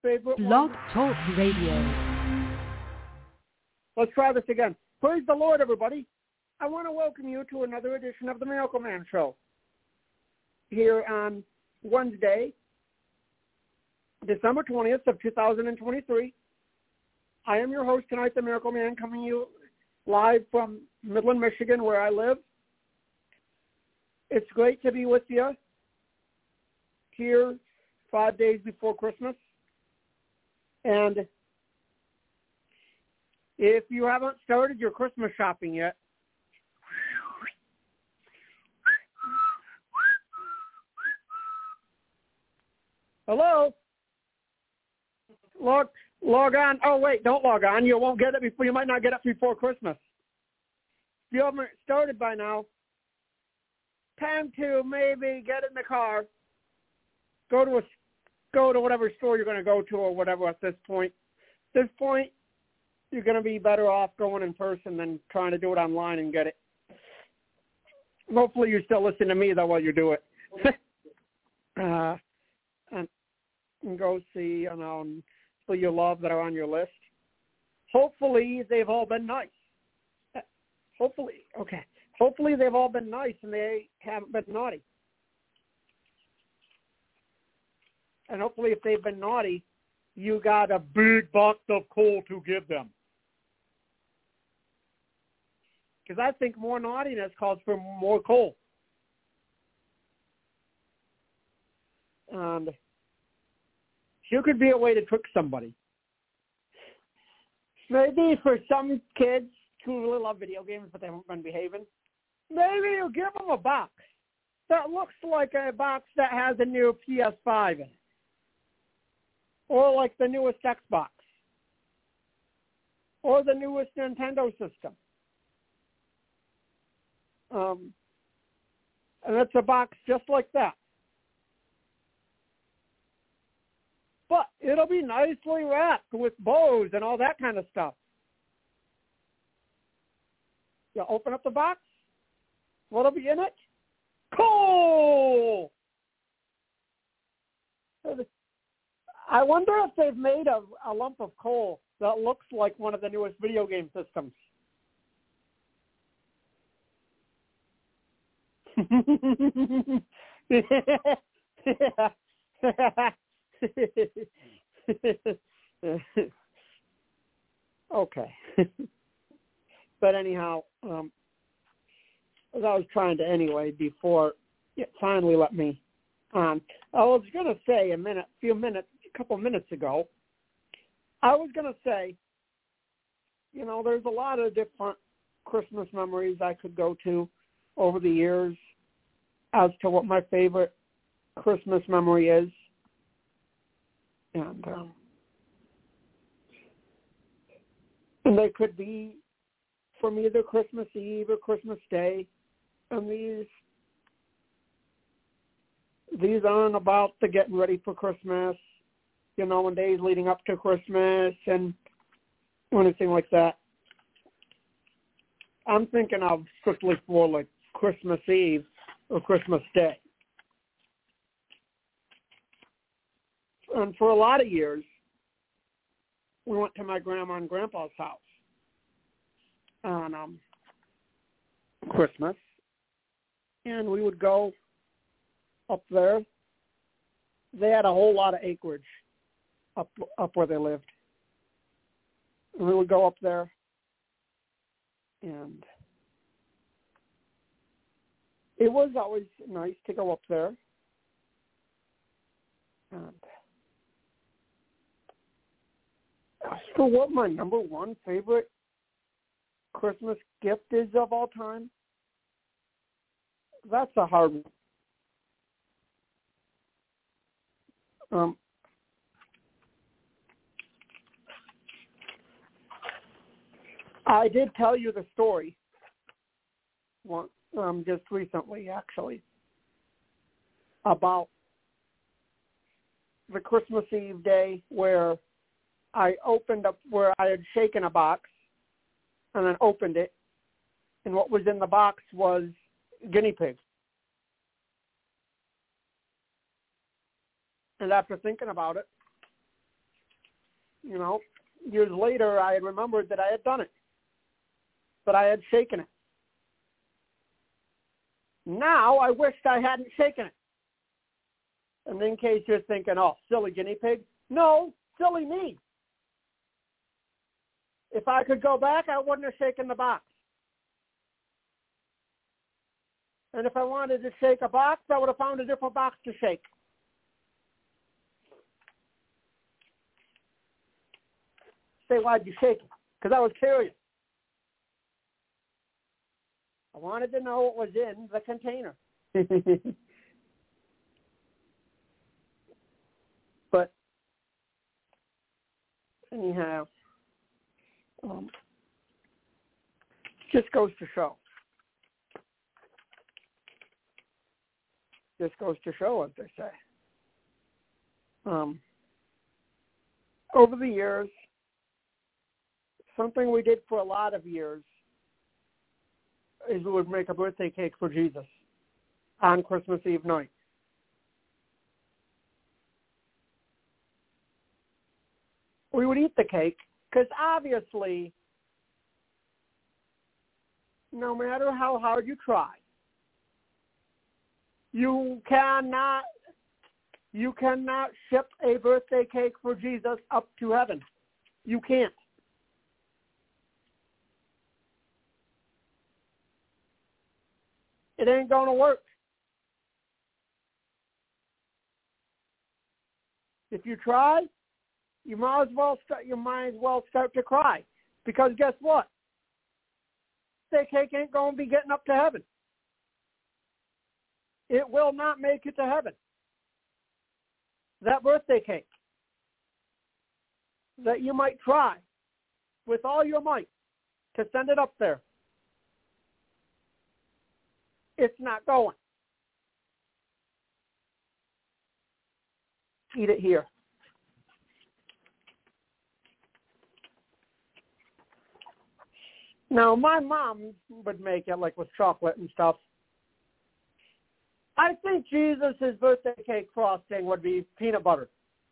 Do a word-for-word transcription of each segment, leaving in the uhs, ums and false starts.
favorite Blog one. Talk Radio. Let's try this again. Praise the Lord, everybody. I want to welcome you to another edition of the Miracle Man Show here on Wednesday, December twentieth of two thousand twenty-three. I am your host tonight, the Miracle Man, coming to you live from Midland, Michigan, where I live. It's great to be with you here five days before Christmas. And if you haven't started your Christmas shopping yet, hello? Log, log on. Oh, wait, don't log on. You won't get it before, you might not get it before Christmas. If you haven't started by now, time to maybe get in the car, go to a, go to whatever store you're going to go to or whatever at this point. At this point, you're going to be better off going in person than trying to do it online and get it. Hopefully you still listen to me, though, while you do it. uh, and, and go see, you know, people you love that are on your list. Hopefully they've all been nice. Hopefully, okay. Hopefully they've all been nice and they haven't been naughty. And hopefully if they've been naughty, you got a big box of coal to give them. Because I think more naughtiness calls for more coal. And here could be a way to trick somebody. Maybe for some kids who really love video games but they haven't been behaving, maybe you give them a box that looks like a box that has a new P S five in it. Or like the newest Xbox. Or the newest Nintendo system. Um, and it's a box just like that. But it'll be nicely wrapped with bows and all that kind of stuff. You open up the box. What'll be in it? Coal! I wonder if they've made a, a lump of coal that looks like one of the newest video game systems. Okay. But anyhow, um, as I was trying to anyway before it finally let me on, I was going to say a minute, few minutes, a couple minutes ago, I was going to say, you know, there's a lot of different Christmas memories I could go to over the years as to what my favorite Christmas memory is. And, um, and they could be from either Christmas Eve or Christmas Day. And these these aren't about the getting ready for Christmas, you know, and days leading up to Christmas and anything like that. I'm thinking of strictly for like Christmas Eve or Christmas Day. And for a lot of years, we went to my grandma and grandpa's house on um, Christmas, and we would go up there. They had a whole lot of acreage up up where they lived. And we would go up there, and it was always nice to go up there. And as for what my number one favorite Christmas gift is of all time, that's a hard one. Um, I did tell you the story once, um, just recently, actually, about the Christmas Eve day where I opened up, where I had shaken a box and then opened it, and what was in the box was guinea pigs. And after thinking about it, you know, years later, I had remembered that I had done it, but I had shaken it. Now I wished I hadn't shaken it. And in case you're thinking, oh, silly guinea pig. No, silly me. If I could go back, I wouldn't have shaken the box. And if I wanted to shake a box, I would have found a different box to shake. Say, why'd you shake it? Because I was curious. I wanted to know what was in the container. But anyhow, um, just goes to show. Just goes to show, as they say. Um, over the years, something we did for a lot of years is we would make a birthday cake for Jesus on Christmas Eve night. We would eat the cake because obviously, no matter how hard you try, you cannot you cannot ship a birthday cake for Jesus up to heaven. You can't. It ain't going to work. If you try, you might as well start. You might as well start to cry, because guess what? That cake ain't going to be getting up to heaven. It will not make it to heaven. That birthday cake that you might try with all your might to send it up there, it's not going. Eat it here. Now, my mom would make it like with chocolate and stuff. I think Jesus' birthday cake frosting would be peanut butter.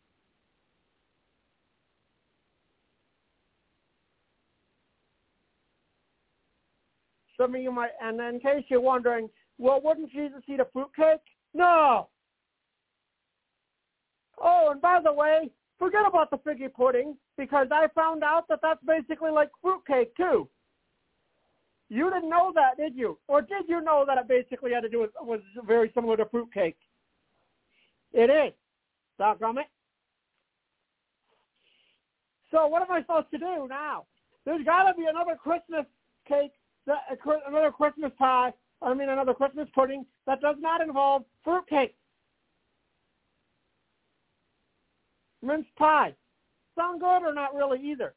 Some of you might, and in case you're wondering, well, wouldn't Jesus eat a fruit cake? No. Oh, and by the way, forget about the figgy pudding, because I found out that that's basically like fruit cake too. You didn't know that, did you? Or did you know that it basically had to do with, was very similar to fruit cake? It is. Doggone it. So what am I supposed to do now? There's got to be another Christmas cake, that, another Christmas pie, I mean another Christmas pudding that does not involve fruit cake. Mince pie. Sound good or not really either?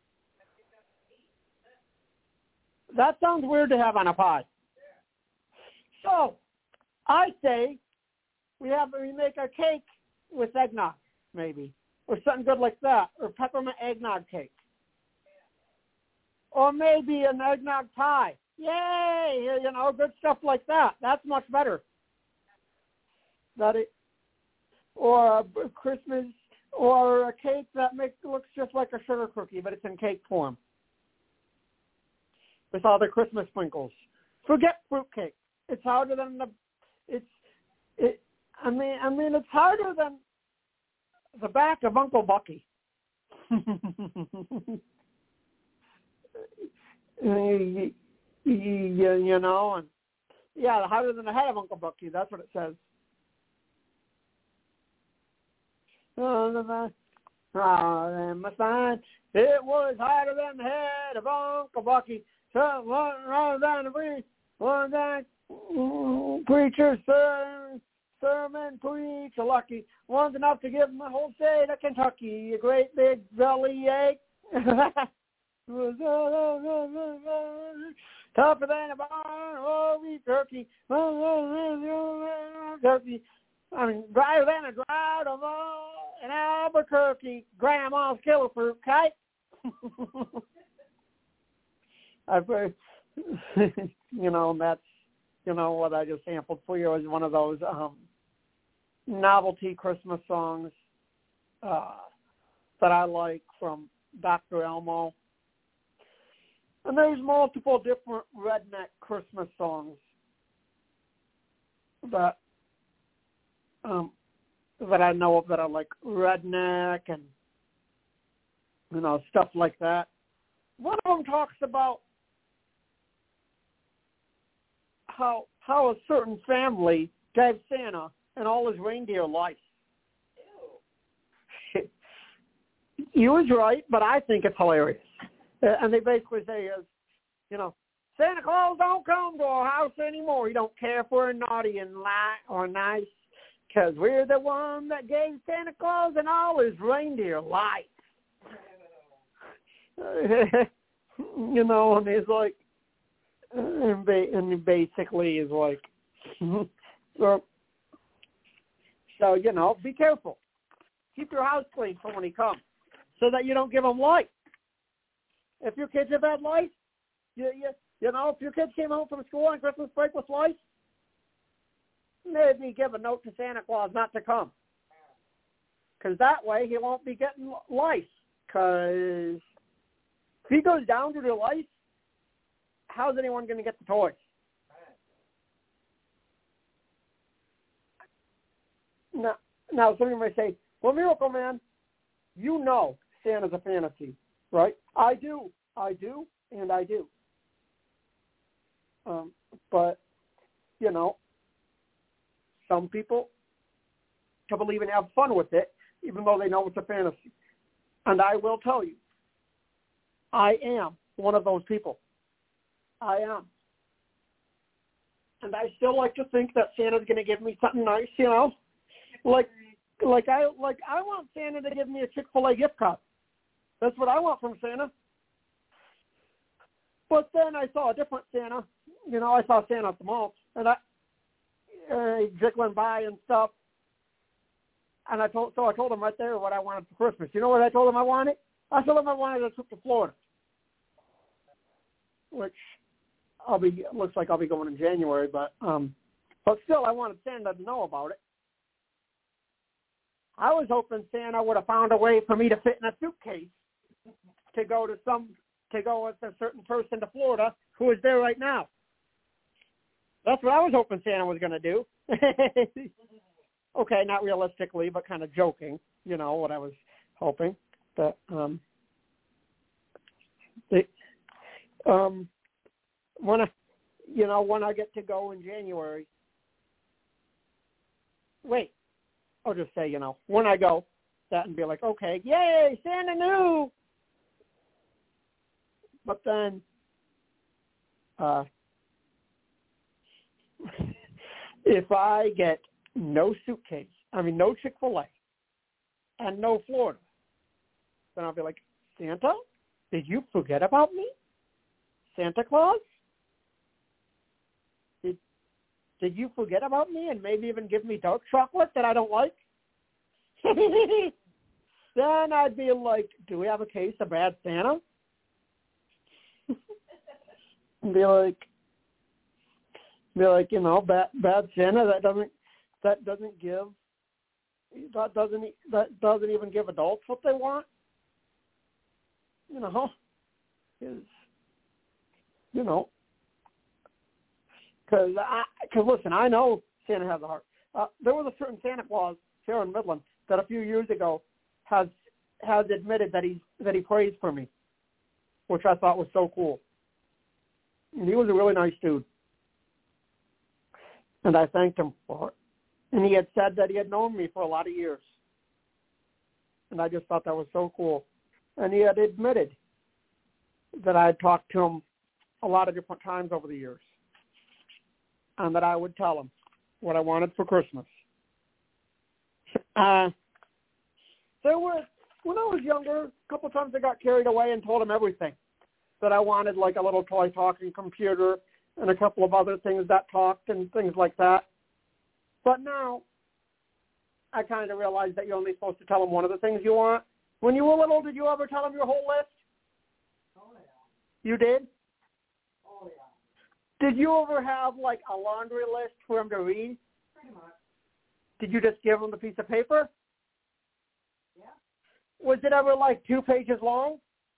That sounds weird to have on a pie. So, I say we have we make a cake with eggnog, maybe, or something good like that, or peppermint eggnog cake, or maybe an eggnog pie. Yay! You know, good stuff like that. That's much better. That it, or a Christmas, or a cake that makes looks just like a sugar cookie, but it's in cake form, with all the Christmas sprinkles. Forget fruitcake. It's harder than the. It's. It. I mean. I mean. It's harder than the back of Uncle Bucky. you, you, you know, and yeah, harder than the head of Uncle Bucky. That's what it says. Oh, my son, it was harder than the head of Uncle Bucky. So rather than a preacher, one that preacher sermon, sermon preach a lucky. One's enough to give my whole state of Kentucky a great big belly ache. Tougher than a barn or beef turkey. Turkey. I mean, drier than a drought of an Albuquerque grandma's killer fruit kite. I've heard, you know, that's, you know, what I just sampled for you is one of those um, novelty Christmas songs. Uh, that I like from Doctor Elmo. And there's multiple different redneck Christmas songs that um, that I know of that are like redneck and, you know, stuff like that. One of them talks about how how a certain family gave Santa and all his reindeer lice. You was right, but I think it's hilarious. Uh, and they basically say is, you know, Santa Claus don't come to our house anymore. He don't care if we're naughty and light or nice, because we're the one that gave Santa Claus and all his reindeer lice. You know, and he's like, and, ba- and basically is like, so, so, you know, be careful. Keep your house clean for when he comes so that you don't give him lice. If your kids have had lice, you, you, you know, if your kids came home from school on Christmas break with lice, maybe give a note to Santa Claus not to come. Because that way he won't be getting lice. Because if he goes down to the lice, how's anyone going to get the toys? Now, now, some of you might say, well, Miracle Man, you know Santa's a fantasy, right? I do. I do, and I do. Um, but, you know, some people can believe and have fun with it, even though they know it's a fantasy. And I will tell you, I am one of those people. I am. And I still like to think that Santa's going to give me something nice, you know? Like, like I like I want Santa to give me a Chick-fil-A gift card. That's what I want from Santa. But then I saw a different Santa. You know, I saw Santa at the mall, and I uh, jiggling by and stuff. And I told, so I told him right there what I wanted for Christmas. You know what I told him I wanted? I told him I wanted a trip to Florida, which I'll be looks like I'll be going in January. But um, but still, I wanted Santa to know about it. I was hoping Santa would have found a way for me to fit in a suitcase to go to some to go with a certain person to Florida who is there right now. That's what I was hoping Santa was going to do. Okay, not realistically, but kind of joking. You know what I was hoping. But um, they, um, when I, you know, when I get to go in January. Wait. I'll just say, you know, when I go, that and be like, okay, yay, Santa knew. But then, uh, if I get no suitcase, I mean, no Chick-fil-A, and no Florida, then I'll be like, Santa, did you forget about me? Santa Claus? Did, did you forget about me and maybe even give me dark chocolate that I don't like? Then I'd be like, do we have a case of bad Santa? And be like, be like, you know, bad bad Santa that doesn't that doesn't give that doesn't that doesn't even give adults what they want. You know, is you know, because I because listen, I know Santa has a heart. Uh, there was a certain Santa Claus here in Midland that a few years ago has has admitted that he that he prays for me, which I thought was so cool. And he was a really nice dude, and I thanked him for it. And he had said that he had known me for a lot of years, and I just thought that was so cool. And he had admitted that I had talked to him a lot of different times over the years, and that I would tell him what I wanted for Christmas. Uh, there were, when I was younger, a couple of times I got carried away and told him everything. That I wanted, like a little toy talking computer and a couple of other things that talked and things like that. But now I kind of realized that you're only supposed to tell him one of the things you want. When you were little, did you ever tell him your whole list? Oh, yeah. You did? Oh, yeah. Did you ever have, like, a laundry list for him to read? Pretty much. Did you just give him the piece of paper? Yeah. Was it ever like two pages long?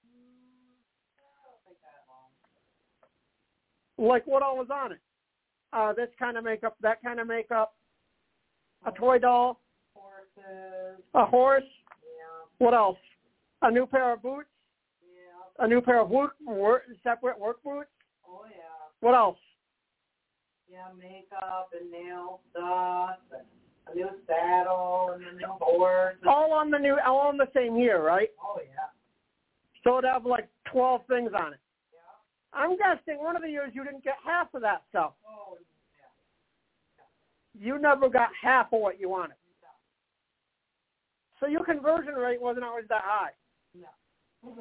I don't think that long. Like what all was on it? Uh, this kind of makeup, that kind of makeup, a toy doll, Horses. a horse. Yeah. What else? A new pair of boots. Yeah. A new pair of work, work, separate work boots. Oh, yeah. What else? Yeah, makeup and nail stuff, and a new saddle, and a new horse. And, All on the new, all on the same year, right? oh, yeah. So it'd have like twelve things on it. Yeah. I'm guessing one of the years you didn't get half of that stuff. Oh, yeah. You never got half of what you wanted. So your conversion rate wasn't always that high. No.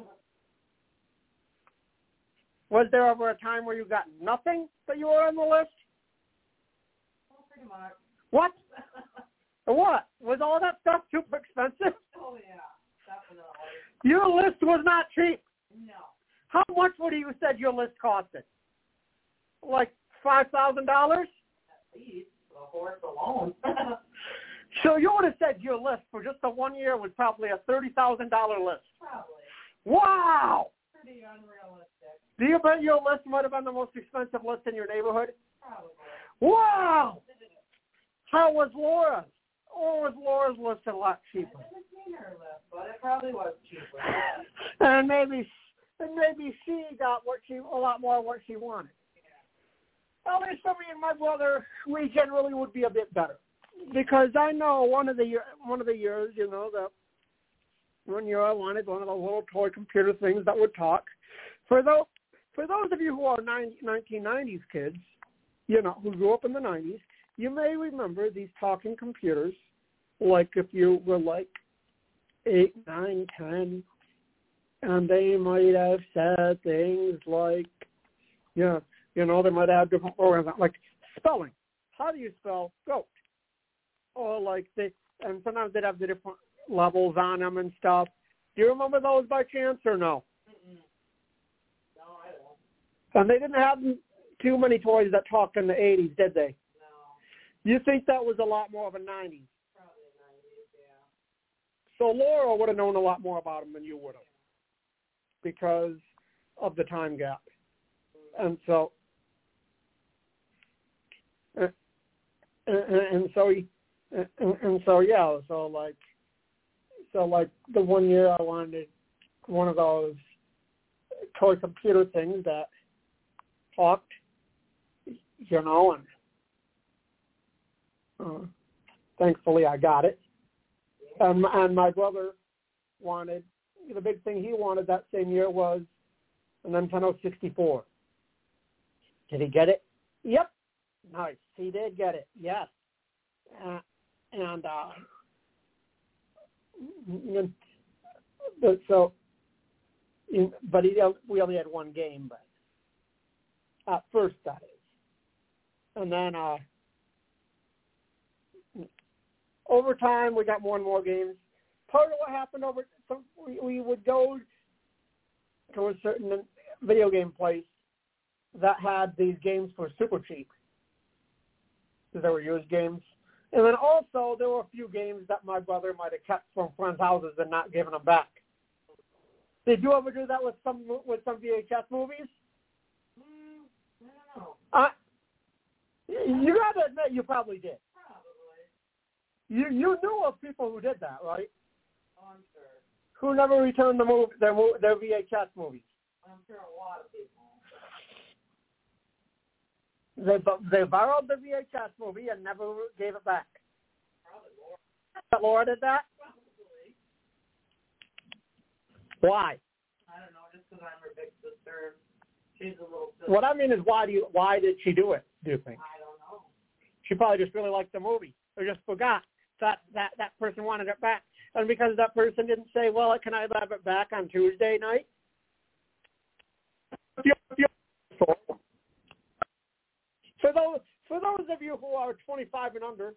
Was there ever a time where you got nothing that you were on the list? Well, pretty much. What? What? Was all that stuff super expensive? Oh, yeah. Definitely. Your list was not cheap. No. How much would you said your list costed? Like five thousand dollars? At least the horse alone. So you would have said your list for just the one year was probably a thirty thousand dollar list. Probably. Wow! Pretty unrealistic. Do you bet your list might have been the most expensive list in your neighborhood? Probably. Wow! How was Laura's? Or was Laura's list a lot I cheaper? didn't see her list, but it probably was cheaper. And maybe, and maybe she got what she a lot more what she wanted. At least for me and my brother, we generally would be a bit better because I know one of the year, one of the years, you know, that one year I wanted one of those little toy computer things that would talk. For those for those of you who are nineteen nineties kids, you know, who grew up in the nineties, you may remember these talking computers. Like if you were like eight, nine, ten, and they might have said things like, yeah, you know, they might have different programs like spelling. How do you spell goat? Or like they, and sometimes they'd have the different levels on them and stuff. Do you remember those by chance or no? Mm-mm. No, I don't. And they didn't have too many toys that talked in the eighties, did they? No. You think that was a lot more of a nineties? Probably nineties, yeah. So Laura would have known a lot more about them than you would have because of the time gap. And so, and, and so, he, and, and so, yeah, so like, so like the one year I wanted one of those toy computer things that talked, you know, and uh, thankfully I got it. And, and my brother wanted, the big thing he wanted that same year was a Nintendo sixty-four. Did he get it? Yep. Nice. He did get it. Yes. Uh, and, uh, but so, but he, we only had one game, but at first that is. And then, uh, over time, we got more and more games. Part of what happened over, so we, we would go to a certain video game place that had these games for super cheap because they were used games. And then also there were a few games that my brother might have kept from friends' houses and not given them back. Did you ever do that with some with some V H S movies? Mm, I don't know. Uh, you got to admit you probably did. Probably. You you knew of people who did that, right? Oh, I'm sure. Who never returned the movie, their their V H S movies. I'm sure a lot of people. They they borrowed the V H S movie and never gave it back. Probably more. That Laura did that? Probably. Why? I don't know, just because I'm her big sister. She's a little sister. What I mean is, why do you why did she do it? Do you think I don't know. she probably just really liked the movie, or just forgot that that that person wanted it back, and because that person didn't say, "Well, can I have it back on Tuesday night?" For those for those of you who are twenty-five and under,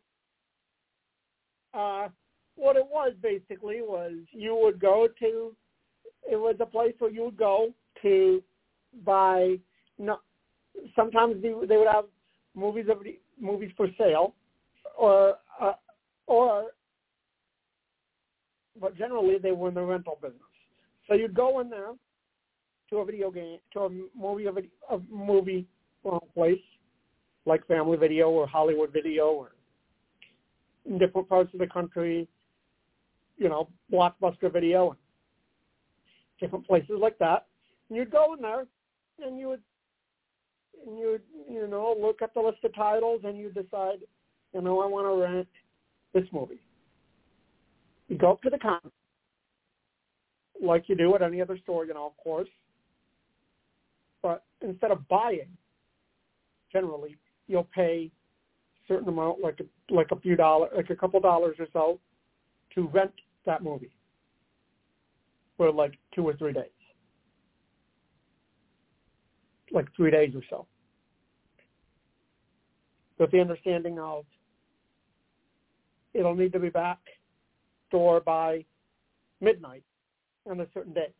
uh, what it was basically was you would go to, it was a place where you would go to buy, no, sometimes they, they would have movies of movies for sale, or uh, or but generally they were in the rental business. So you'd go in there to a video game, to a movie, a, video, a movie well, place like Family Video or Hollywood Video or in different parts of the country, you know, Blockbuster Video, and different places like that. And you'd go in there and you would, and you would, you know, look at the list of titles and you decide, you know, I want to rent this movie. You go up to the counter, like you do at any other store, you know, of course. But instead of buying, generally, you'll pay a certain amount, like a, like a few dollars, like a couple dollars or so, to rent that movie for like two or three days. Like three days or so. With the understanding of it'll need to be back store by midnight on a certain day.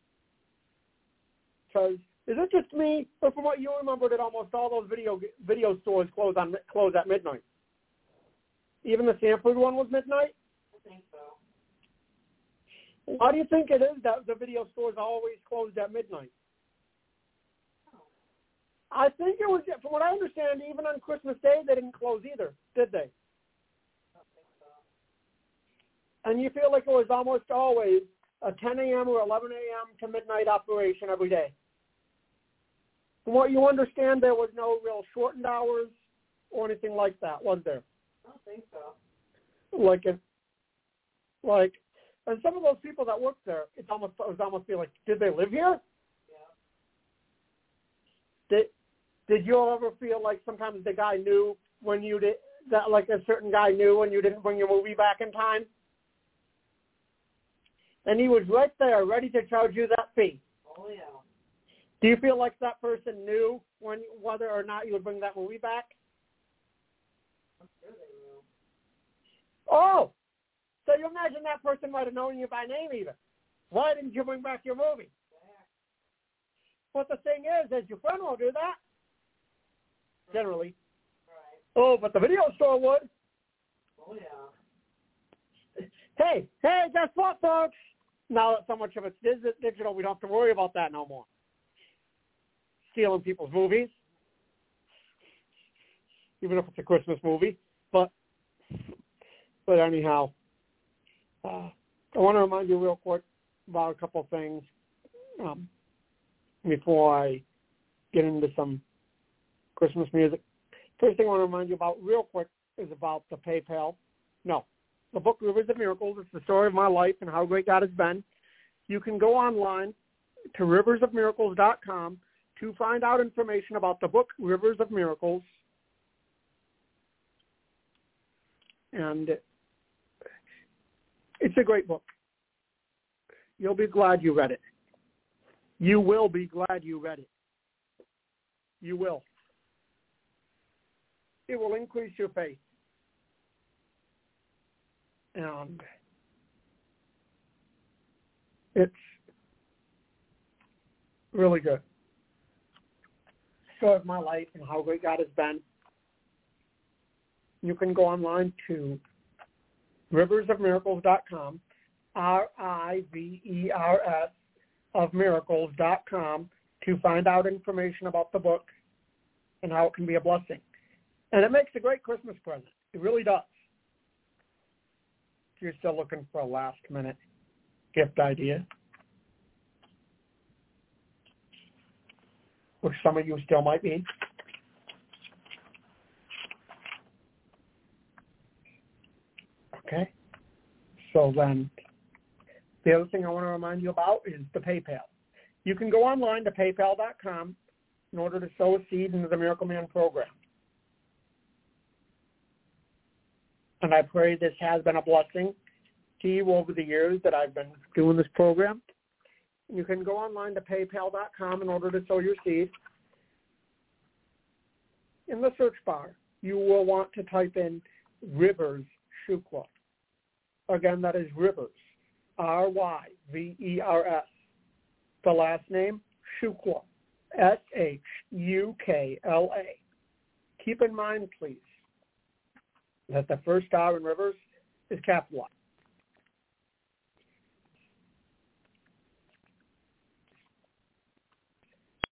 Because is it just me, or from what you remember, that almost all those video video stores close on close at midnight? Even the Sanford one was midnight? I think so. Why do you think it is that the video stores always closed at midnight? Oh. I think it was, from what I understand, even on Christmas Day, they didn't close either, did they? I don't think so. And you feel like it was almost always a ten a.m. or eleven a.m. to midnight operation every day. From what you understand, there was no real shortened hours or anything like that, was there? I don't think so. Like, it, like, and some of those people that worked there, it's almost it was almost be like, did they live here? Yeah. Did Did you ever feel like sometimes the guy knew when you did that, like a certain guy knew when you didn't bring your movie back in time, and he was right there, ready to charge you that fee? Oh yeah. Do you feel like that person knew when whether or not you would bring that movie back? I'm sure they will. Oh, so you imagine that person might have known you by name even. Why didn't you bring back your movie? Yeah. But the thing is, is your friend won't do that, generally. Right. Oh, but the video store would. Oh yeah. Hey, hey, guess what, folks? Now that so much of it's digital, we don't have to worry about that no more. Stealing people's movies, even if it's a Christmas movie. But, but anyhow, uh, I want to remind you real quick about a couple of things um, before I get into some Christmas music. First thing I want to remind you about real quick is about the PayPal. No, the book Rivers of Miracles. It's the story of my life and how great God has been. You can go online to rivers of miracles dot com to find out information about the book Rivers of Miracles. And it's a great book. You'll be glad you read it. You will be glad you read it. You will. It will increase your faith. And it's really good. Story of my life and how great God has been. You can go online to rivers of miracles dot com, R I V E R S of miracles dot com, to find out information about the book and how it can be a blessing. And it makes a great Christmas present. It really does. If you're still looking for a last-minute gift idea, which some of you still might be. Okay. So then the other thing I want to remind you about is the PayPal. You can go online to paypal dot com in order to sow a seed into the Miracle Man program. And I pray this has been a blessing to you over the years that I've been doing this program. You can go online to paypal dot com in order to sow your seed. In the search bar, you will want to type in Rivers Shukla. Again, that is Rivers, R Y V E R S. The last name, Shukla, S H U K L A. Keep in mind, please, that the first R in Rivers is capitalized.